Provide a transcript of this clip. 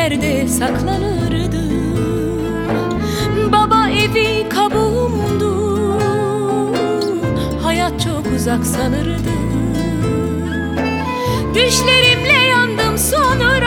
yerde saklanırdım. Baba evi kabuğumdu, hayat çok uzak sanırdım. Düşlerimle yandım sonra,